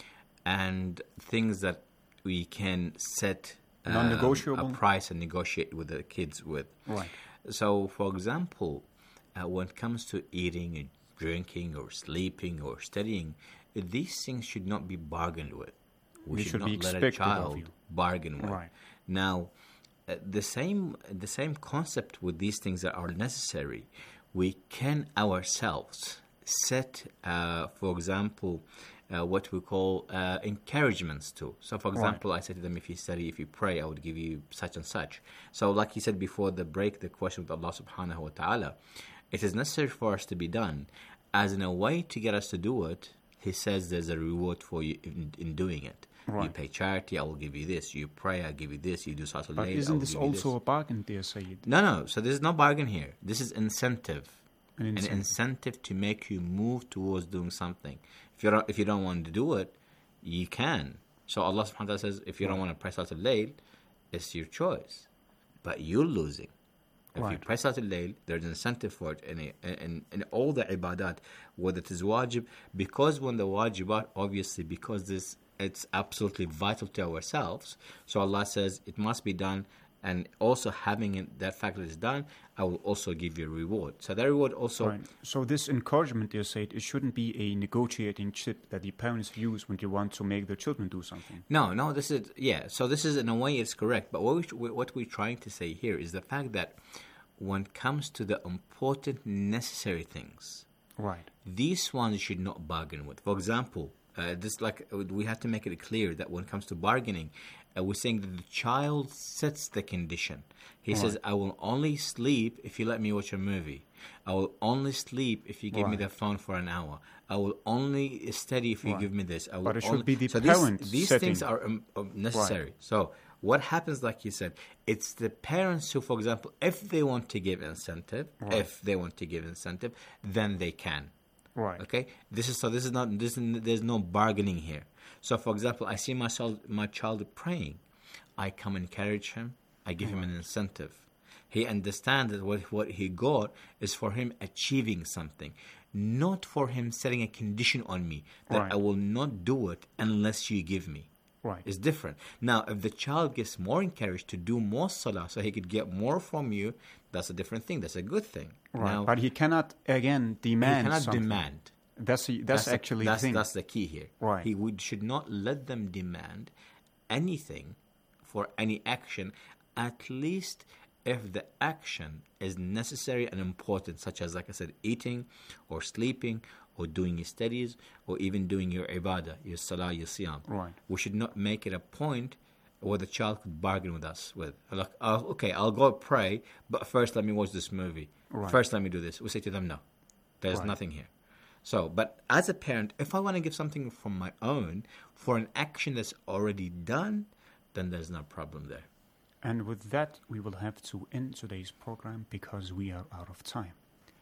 and things that we can set um, Non-negotiable? a price and negotiate with the kids with. Right. So, for example, uh, when it comes to eating and drinking or sleeping or studying, these things should not be bargained with. We They should, should not be let a expected of child you. bargain with. Right. Now, uh, the same the same concept with these things that are necessary. We can ourselves set, uh, for example, uh, what we call uh, encouragements to. So, for Right. example, I say to them, if you study, if you pray, I would give you such and such. So, like you said before the break, the question with Allah subhanahu wa ta'ala, it is necessary for us to be done. As in a way to get us to do it, He says there's a reward for you in, in doing it. You Right. pay charity, I will give you this. You pray, I give you this. You do Salatul But Layl, I isn't will this give you also this. a bargain, dear Sayyid? No, no. So there's no bargain here. This is incentive. An An incentive. incentive to make you move towards doing something. If you don't, if you don't want to do it, you can. So Allah subhanahu wa ta'ala says, if you don't want to pray Salatul Layl, it's your choice. But you're losing. If you Right. pray Salatul Layl, there's an incentive for it in, in, in all the ibadat, whether it is wajib, because when the wajibat, obviously, because this it's absolutely vital to ourselves. So Allah says it must be done, and also having it, that fact that it's done, I will also give you a reward. So that reward also. Right. So this encouragement, dear Said, it shouldn't be a negotiating chip that the parents use when they want to make their children do something. No, no, this is, yeah, so this is, in a way, it's correct. But what, we, what we're trying to say here is the fact that when it comes to the important, necessary things, Right. these ones you should not bargain with. For example, Uh, this like we have to make it clear that when it comes to bargaining, uh, we're saying that the child sets the condition. He Right. says, "I will only sleep if you let me watch a movie. I will only sleep if you give me Right. the phone for an hour. I will only study if you Right. give me this." I will But it should only... be the so these- parent These, setting. things are um, um, necessary. So what happens, like you said, it's the parents who, for example, if they want to give incentive, Right. if they want to give incentive, then they can. Right. Okay. This is so. This is not. This is, there's no bargaining here. So, for example, I see my child, my child praying. I come encourage him. I give him an incentive. He understands that what what he got is for him achieving something, not for him setting a condition on me that Right. I will not do it unless you give me. Right. It's different. Now, if the child gets more encouraged to do more salah so he could get more from you, that's a different thing. That's a good thing. Right. Now, But he cannot, again, demand he cannot something. demand. That's, the, that's, the- actually that's, the thing. that's the key here. Right. He would, should not let them demand anything for any action, at least if the action is necessary and important, such as, like I said, eating or sleeping or doing your studies or even doing your ibadah, your salah, your siyam. Right. We should not make it a point where the child could bargain with us with, like, oh, okay, I'll go pray, but first let me watch this movie. Right. First let me do this. We say to them, no, there's Right. nothing here. So, but as a parent, if I want to give something from my own for an action that's already done, then there's no problem there. And with that, we will have to end today's program because we are out of time.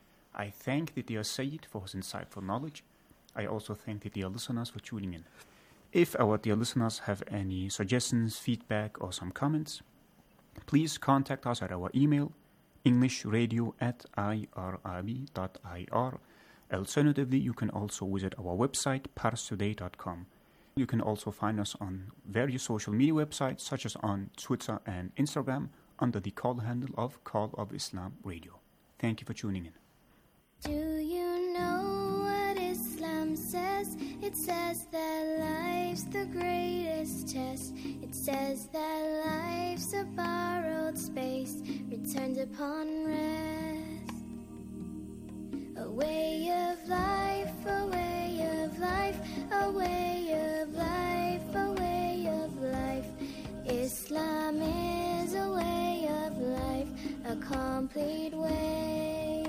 I thank the dear Sayyid for his insightful knowledge. I also thank the dear listeners for tuning in. If our dear listeners have any suggestions, feedback, or some comments, please contact us at our email, englishradio at irib dot I R. Alternatively, you can also visit our website, pars today dot com. You can also find us on various social media websites, such as on Twitter and Instagram, under the call handle of Call of Islam Radio. Thank you for tuning in. Do you know what Islam says? It says that life's the greatest test. It says that life's a borrowed space, returned upon rest. A way of life, a way of life, a way of life, a way of life. Islam is a way of life, a complete way.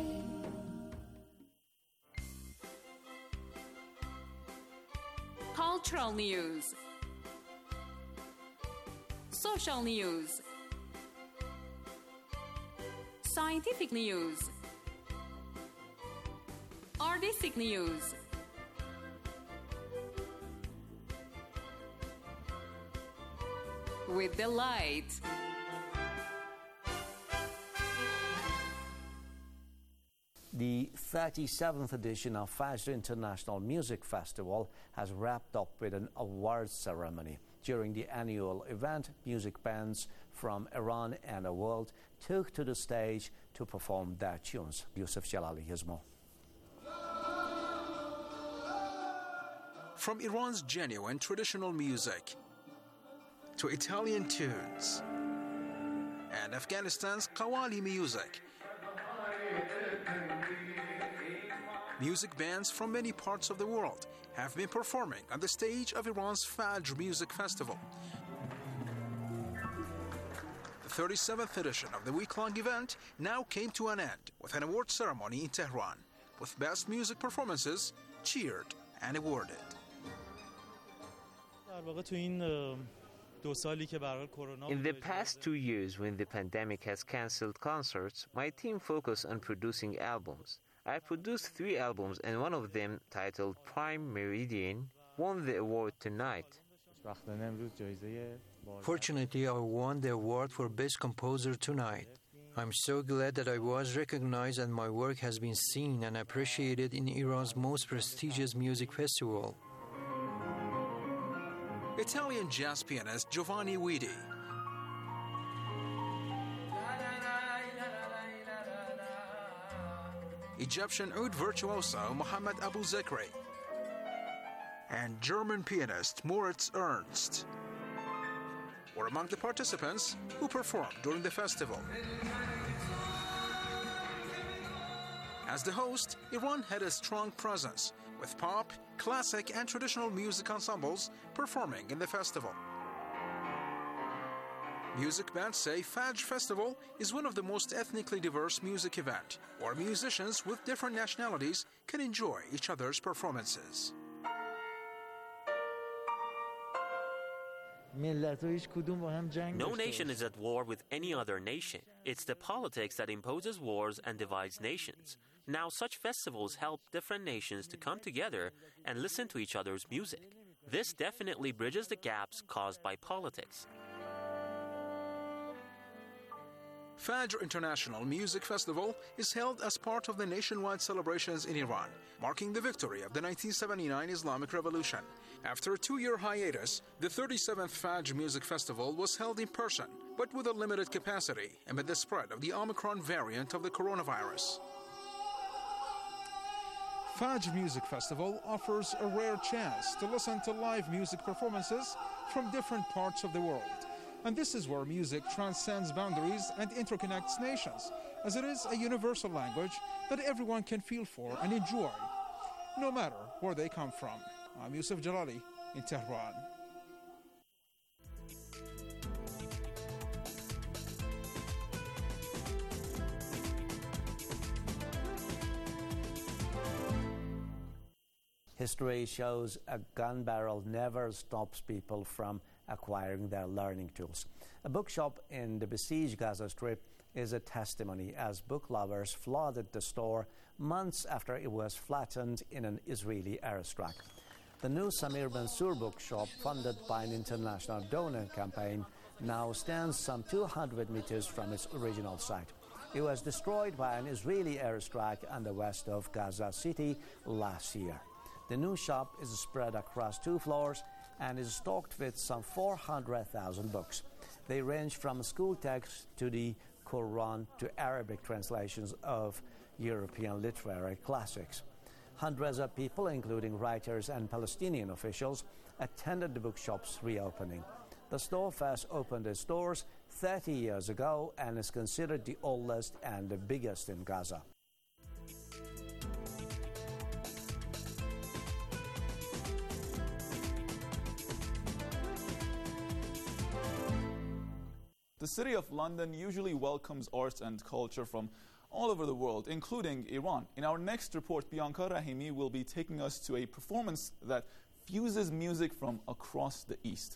Cultural news, social news, scientific news, artistic news, with delight. The thirty-seventh edition of Fajr International Music Festival has wrapped up with an awards ceremony. During the annual event, music bands from Iran and the world took to the stage to perform their tunes. Yusuf Jalali has more. From Iran's genuine traditional music to Italian tunes and Afghanistan's Qawwali music, music bands from many parts of the world have been performing on the stage of Iran's Fajr Music Festival. The thirty-seventh edition of the week-long event now came to an end with an award ceremony in Tehran, with best music performances cheered and awarded. In the past two years, when the pandemic has cancelled concerts, my team focused on producing albums. I produced three albums, and one of them, titled Prime Meridian, won the award tonight. Fortunately, I won the award for Best Composer tonight. I'm so glad that I was recognized and my work has been seen and appreciated in Iran's most prestigious music festival. Italian jazz pianist Giovanni Guidi, Egyptian oud virtuoso Mohammed Abu Zakri, and German pianist Moritz Ernst were among the participants who performed during the festival. As the host, Iran had a strong presence with pop, classic and traditional music ensembles performing in the festival. Music bands say Fajr Festival is one of the most ethnically diverse music events, where musicians with different nationalities can enjoy each other's performances. No nation is at war with any other nation. It's the politics that imposes wars and divides nations. Now, such festivals help different nations to come together and listen to each other's music. This definitely bridges the gaps caused by politics. Fajr International Music Festival is held as part of the nationwide celebrations in Iran, marking the victory of the nineteen seventy-nine Islamic Revolution. After a two-year hiatus, the thirty-seventh Fajr Music Festival was held in person, but with a limited capacity amid the spread of the Omicron variant of the coronavirus. Fajr Music Festival offers a rare chance to listen to live music performances from different parts of the world. And this is where music transcends boundaries and interconnects nations, as it is a universal language that everyone can feel for and enjoy, no matter where they come from. I'm Yusuf Jalali in Tehran. History shows a gun barrel never stops people from acquiring their learning tools. A bookshop in the besieged Gaza Strip is a testimony, as book lovers flooded the store months after it was flattened in an Israeli airstrike. The new Samir Mansour bookshop, funded by an international donor campaign, now stands some two hundred meters from its original site. It was destroyed by an Israeli airstrike on the west of Gaza City last year. The new shop is spread across two floors and is stocked with some four hundred thousand books. They range from school texts to the Quran to Arabic translations of European literary classics. Hundreds of people, including writers and Palestinian officials, attended the bookshop's reopening. The store first opened its doors thirty years ago and is considered the oldest and the biggest in Gaza. The City of London usually welcomes arts and culture from all over the world, including Iran. In our next report, Bianca Rahimi will be taking us to a performance that fuses music from across the East.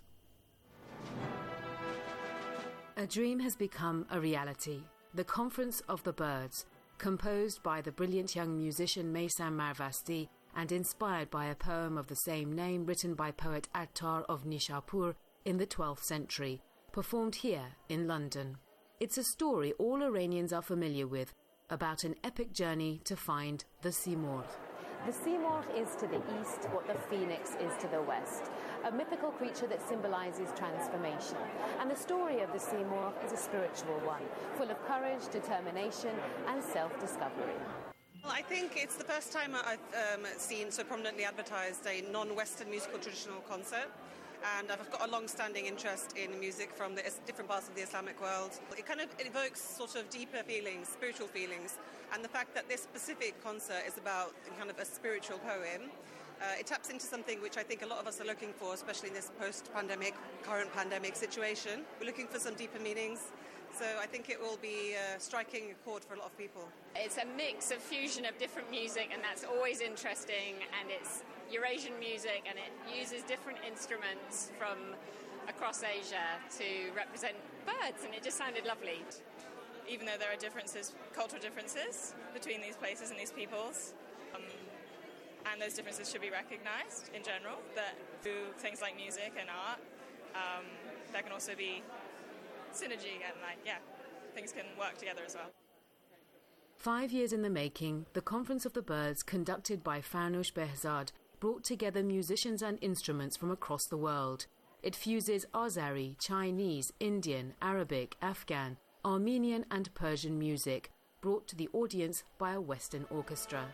A dream has become a reality. The Conference of the Birds, composed by the brilliant young musician Maysam Marvasti and inspired by a poem of the same name written by poet Attar of Nishapur in the twelfth century, performed here in London. It's a story all Iranians are familiar with, about an epic journey to find the Simurgh. The Simurgh is to the east what the phoenix is to the west, a mythical creature that symbolizes transformation. And the story of the Simurgh is a spiritual one, full of courage, determination, and self-discovery. Well, I think it's the first time I've um, seen so prominently advertised a non-Western musical traditional concert. And I've got a long-standing interest in music from the different parts of the Islamic world. It kind of evokes sort of deeper feelings, spiritual feelings, and the fact that this specific concert is about kind of a spiritual poem, uh, it taps into something which I think a lot of us are looking for, especially in this post-pandemic, current pandemic situation. We're looking for some deeper meanings. So I think it will be uh, striking a chord for a lot of people. It's a mix of fusion of different music, and that's always interesting, and it's Eurasian music, and it uses different instruments from across Asia to represent birds, and it just sounded lovely. Even though there are differences, cultural differences between these places and these peoples, um, and those differences should be recognised in general, that through things like music and art, um, there can also be synergy and, like, yeah, things can work together as well. Five years in the making, the Conference of the Birds, conducted by Farnoosh Behzad, brought together musicians and instruments from across the world. It fuses Azeri, Chinese, Indian, Arabic, Afghan, Armenian and Persian music, brought to the audience by a Western orchestra.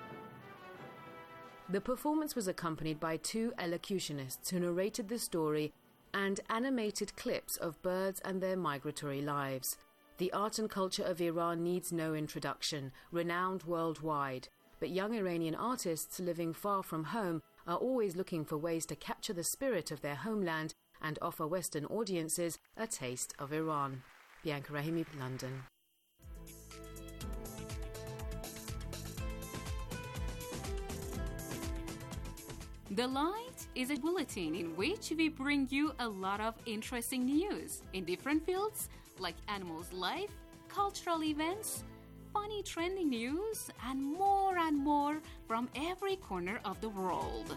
The performance was accompanied by two elocutionists who narrated the story and animated clips of birds and their migratory lives. The art and culture of Iran needs no introduction, renowned worldwide. But young Iranian artists living far from home are always looking for ways to capture the spirit of their homeland and offer Western audiences a taste of Iran. Bianca Rahimi, London. The Light is a bulletin in which we bring you a lot of interesting news in different fields like animals' life, cultural events, funny trending news, and more and more from every corner of the world.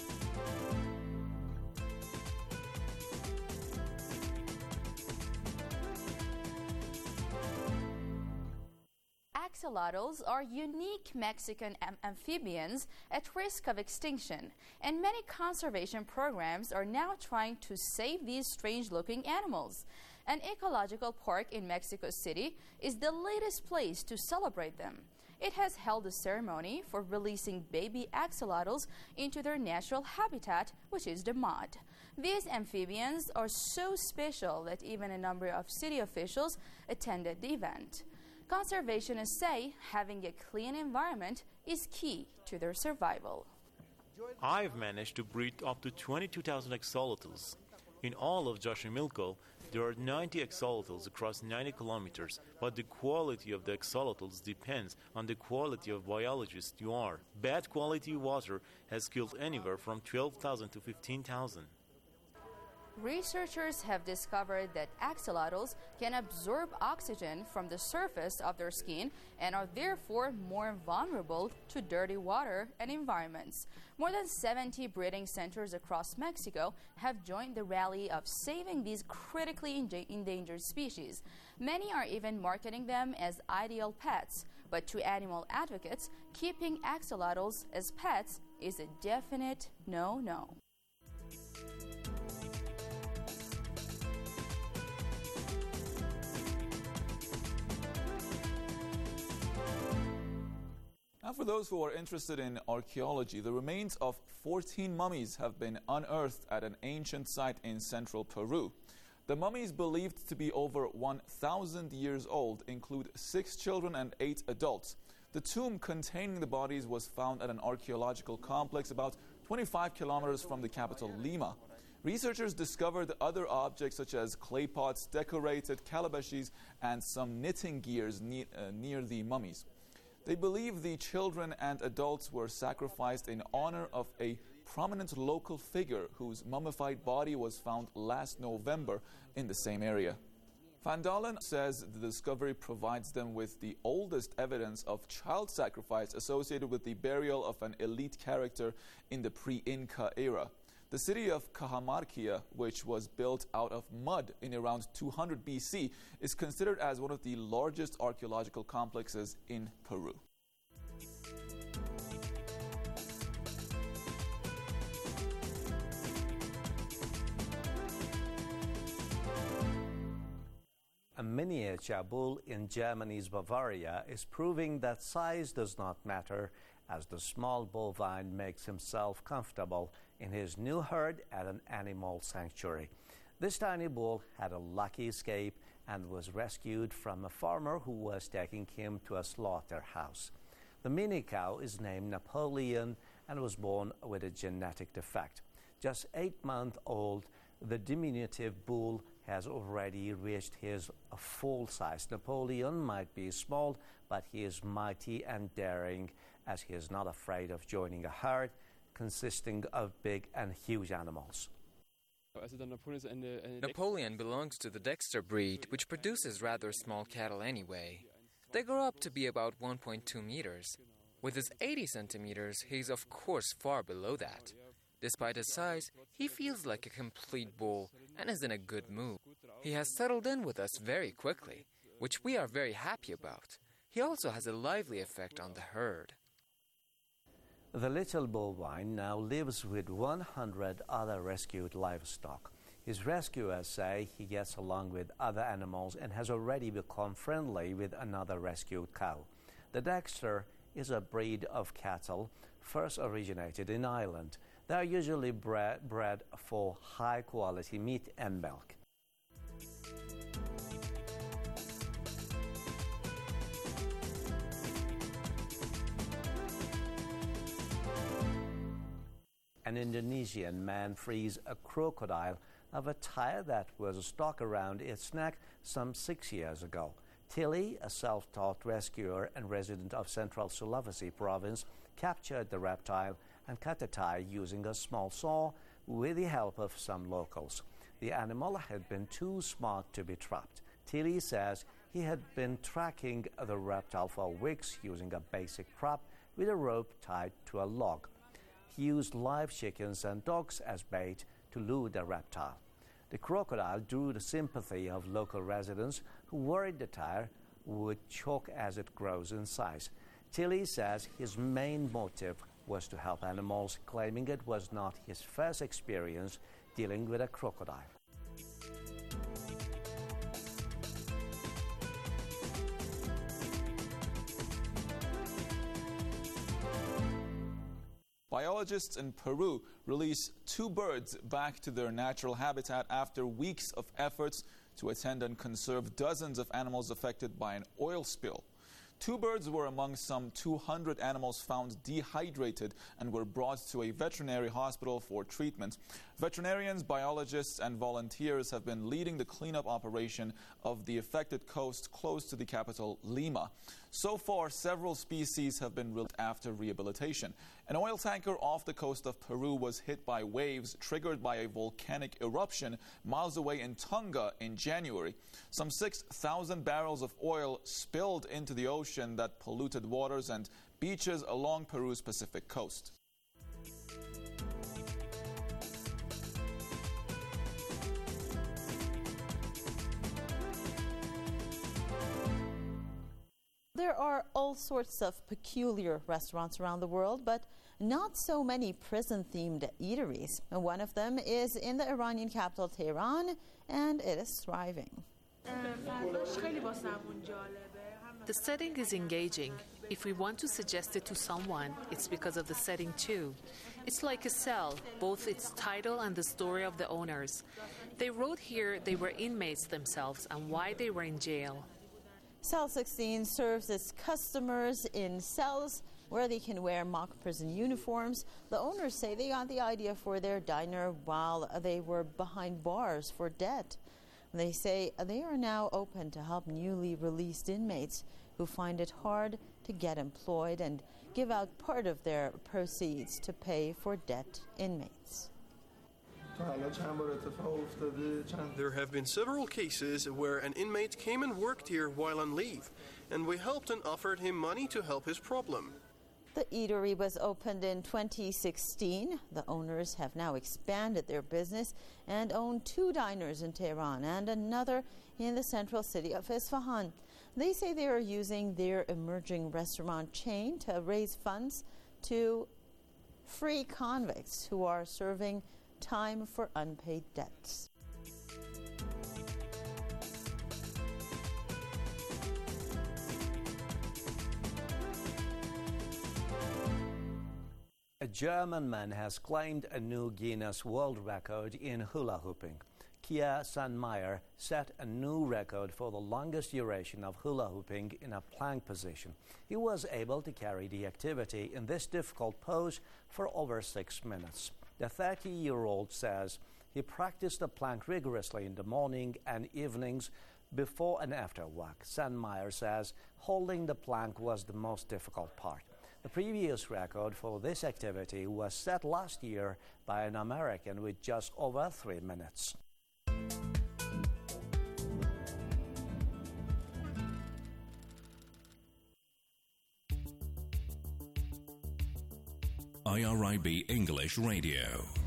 Axolotls are unique Mexican am- amphibians at risk of extinction, and many conservation programs are now trying to save these strange-looking animals. An ecological park in Mexico City is the latest place to celebrate them. It has held a ceremony for releasing baby axolotls into their natural habitat, which is the mud. These amphibians are so special that even a number of city officials attended the event. Conservationists say having a clean environment is key to their survival. I've managed to breed up to twenty-two thousand axolotls. In all of Xochimilco, there are ninety axolotls across ninety kilometers, but the quality of the axolotls depends on the quality of biologist you are. Bad quality water has killed anywhere from twelve thousand to fifteen thousand. Researchers have discovered that axolotls can absorb oxygen from the surface of their skin and are therefore more vulnerable to dirty water and environments. More than seventy breeding centers across Mexico have joined the rally of saving these critically enja- endangered species. Many are even marketing them as ideal pets, but to animal advocates, keeping axolotls as pets is a definite no-no. Now, for those who are interested in archaeology, the remains of fourteen mummies have been unearthed at an ancient site in central Peru. The mummies, believed to be over one thousand years old, include six children and eight adults. The tomb containing the bodies was found at an archaeological complex about twenty-five kilometers from the capital, Lima. Researchers discovered other objects such as clay pots, decorated calabashes, and some knitting gears ne- uh, near the mummies. They believe the children and adults were sacrificed in honor of a prominent local figure whose mummified body was found last November in the same area. Van Dalen says the discovery provides them with the oldest evidence of child sacrifice associated with the burial of an elite character in the pre-Inca era. The city of Cajamarquilla, which was built out of mud in around two hundred B C, is considered as one of the largest archaeological complexes in Peru. A miniature bull in Germany's Bavaria is proving that size does not matter, as the small bovine makes himself comfortable in his new herd at an animal sanctuary. This tiny bull had a lucky escape and was rescued from a farmer who was taking him to a slaughterhouse. The mini cow is named Napoleon and was born with a genetic defect. Just eight months old, the diminutive bull has already reached his full size. Napoleon might be small, but he is mighty and daring, as he is not afraid of joining a herd consisting of big and huge animals. Napoleon belongs to the Dexter breed, which produces rather small cattle anyway. They grow up to be about one point two meters. With his eighty centimeters, he is of course far below that. Despite his size, he feels like a complete bull and is in a good mood. He has settled in with us very quickly, which we are very happy about. He also has a lively effect on the herd. The little bovine now lives with one hundred other rescued livestock. His rescuers say he gets along with other animals and has already become friendly with another rescued cow. The Dexter is a breed of cattle first originated in Ireland. They are usually bred, bred for high-quality meat and milk. an Indonesian man frees a crocodile of a tire that was stuck around its neck some six years ago. Tilly, a self-taught rescuer and resident of Central Sulawesi province, captured the reptile and cut the tire using a small saw with the help of some locals. The animal had been too smart to be trapped. Tilly says he had been tracking the reptile for weeks using a basic trap with a rope tied to a log. He used live chickens and dogs as bait to lure the reptile. The crocodile drew the sympathy of local residents who worried the tire would choke as it grows in size. Tilly says his main motive was to help animals, claiming it was not his first experience dealing with a crocodile. Biologists in Peru release two birds back to their natural habitat after weeks of efforts to attend and conserve dozens of animals affected by an oil spill. Two birds were among some two hundred animals found dehydrated and were brought to a veterinary hospital for treatment. Veterinarians, biologists, and volunteers have been leading the cleanup operation of the affected coast close to the capital, Lima. So far, several species have been released after rehabilitation. An oil tanker off the coast of Peru was hit by waves triggered by a volcanic eruption miles away in Tonga in January. Some six thousand barrels of oil spilled into the ocean that polluted waters and beaches along Peru's Pacific coast. There are all sorts of peculiar restaurants around the world, but not so many prison-themed eateries. And one of them is in the Iranian capital, Tehran, and it is thriving. The setting is engaging. If we want to suggest it to someone, it's because of the setting too. It's like a cell, both its title and the story of the owners. They wrote here they were inmates themselves and why they were in jail. Cell sixteen serves its customers in cells where they can wear mock prison uniforms. The owners say they got the idea for their diner while they were behind bars for debt. They say they are now open to help newly released inmates who find it hard to get employed and give out part of their proceeds to pay for debt inmates. There have been several cases where an inmate came and worked here while on leave, and we helped and offered him money to help his problem. The eatery was opened in twenty sixteen. The owners have now expanded their business and own two diners in Tehran and another in the central city of Isfahan. They say they are using their emerging restaurant chain to raise funds to free convicts who are serving time for unpaid debts. A German man has claimed a new Guinness World Record in hula hooping. Kia Sandmeyer set a new record for the longest duration of hula hooping in a plank position. He was able to carry the activity in this difficult pose for over six minutes. The thirty-year-old says he practiced the plank rigorously in the morning and evenings before and after work. Sandmeyer says holding the plank was the most difficult part. The previous record for this activity was set last year by an American with just over three minutes. I R I B English Radio.